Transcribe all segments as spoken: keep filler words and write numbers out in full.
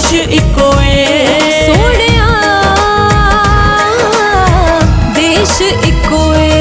देश इको ए सोहणिया देश इको ए।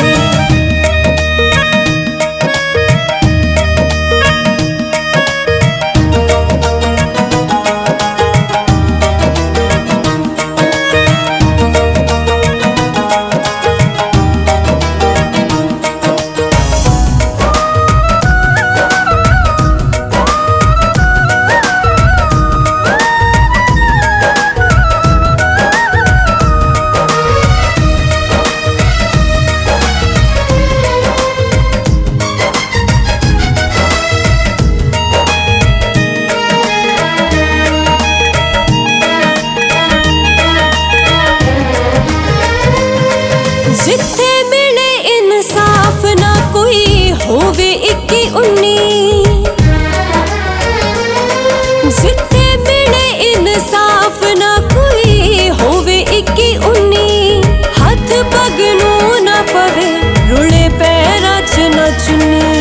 जिथे मिले इंसाफ ना कोई होवे इक्की उन्नी, जिथे मिले इंसाफ ना कोई होवे इक्की उन्नी। हथ पग नू ना पवे रुले पैरां च ना चुन्नी।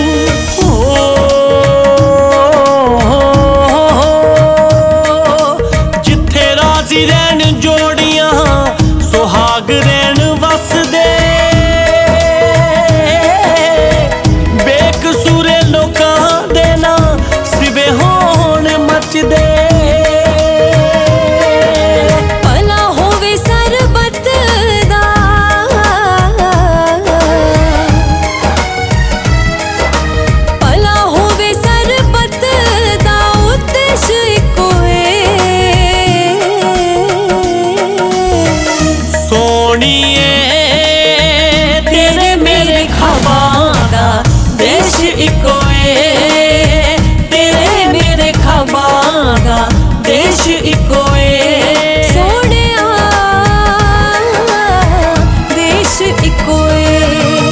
जिथे राजी रहन जोड़ियां सुहाग रहन वसदे, बेकसूरे लोकां दे ना सिवे होण मचदे। भला होवे सरबत दा, भला होवे सरबत दा उद्देश इको ए। सोहणिए तेरे मेरे ख्वाबां दा देश इको ए, तेरे मेरे ख्वाबां दा देश इको ए। सोहणिया देश इको ए।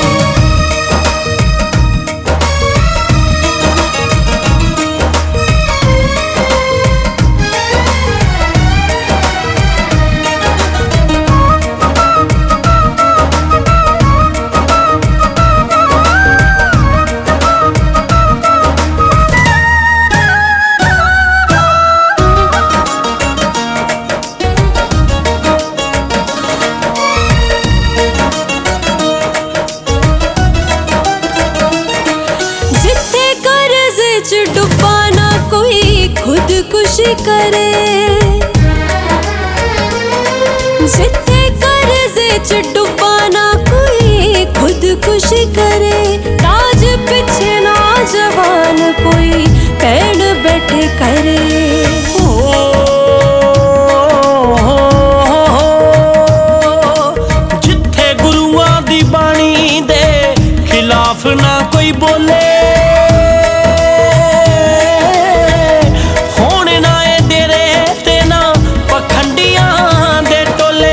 जिथे कर्ज च डुब्बा ना कोई खुदकुशी करे, जिथे कर्ज च डुब्बा ना कोई खुदकुशी करे। ताज पिछे ना जवान कोई पैण बैठे करे। जिथे गुरुआं दी बाणी दे खिलाफ ना कोई बोले, होण ना ए डेरे ते ना पखंडियां दे टोले।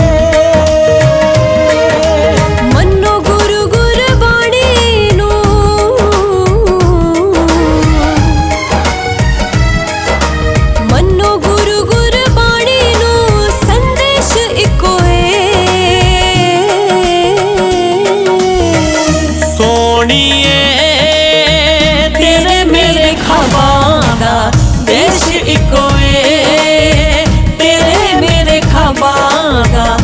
मन्नो गुरु गुरबाणी नू, मन्नो गुरु गुरबाणी नू संदेश इको ए। सोहणिए तेरे मेरे ख्वाबां दा देश इको ए, तेरे मेरे ख्वाबां दा